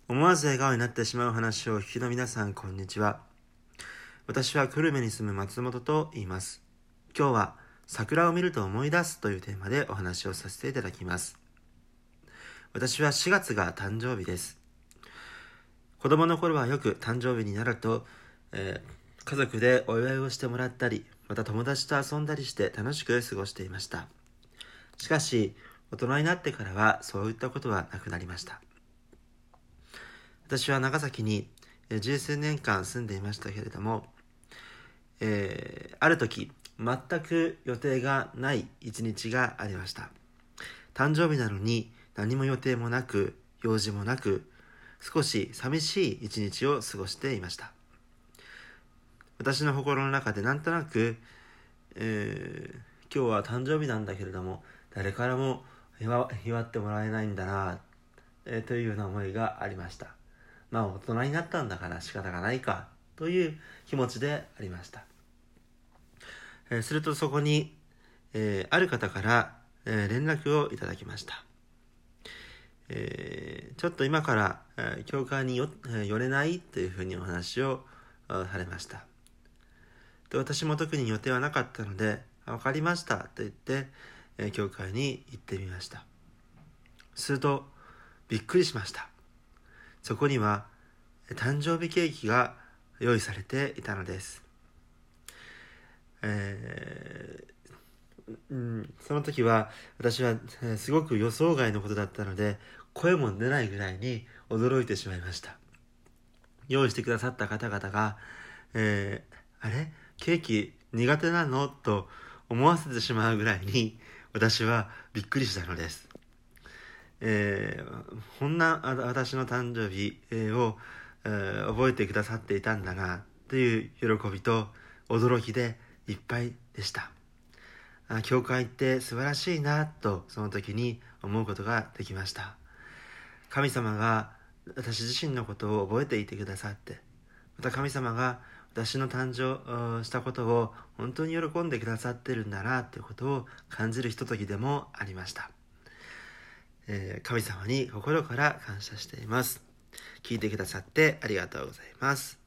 思わず笑顔になってしまう話をお聞きの皆さん、こんにちは。私は久留米に住む松本と言います。今日は桜を見ると思い出すというテーマでお話をさせていただきます。私は4月が誕生日です。子供の頃はよく誕生日になると、家族でお祝いをしてもらったり、また友達と遊んだりして楽しく過ごしていました。しかし、大人になってからはそういったことはなくなりました。私は長崎に十数年間住んでいましたけれども、ある時全く予定がない一日がありました。誕生日なのに何も予定もなく用事もなく、少し寂しい一日を過ごしていました。私の心の中でなんとなく、今日は誕生日なんだけれども誰からも祝ってもらえないんだな、というような思いがありました。大人になったんだから仕方がないかという気持ちでありました。するとそこに、ある方から、連絡をいただきました。ちょっと今から、教会に寄れないというふうにお話をされました。で、私も特に予定はなかったので、わかりましたと言って、教会に行ってみました。するとびっくりしました。そこには誕生日ケーキが用意されていたのです。その時は私はすごく予想外のことだったので声も出ないぐらいに驚いてしまいました。用意してくださった方々が、あれケーキ苦手なのと思わせてしまうぐらいに私はびっくりしたのです。こんな私の誕生日を覚えてくださっていたんだなという喜びと驚きでいっぱいでした。教会って素晴らしいなとその時に思うことができました。神様が私自身のことを覚えていてくださって、また神様が私の誕生したことを本当に喜んでくださってるんだなということを感じるひとときでもありました。神様に心から感謝しています。聞いてくださってありがとうございます。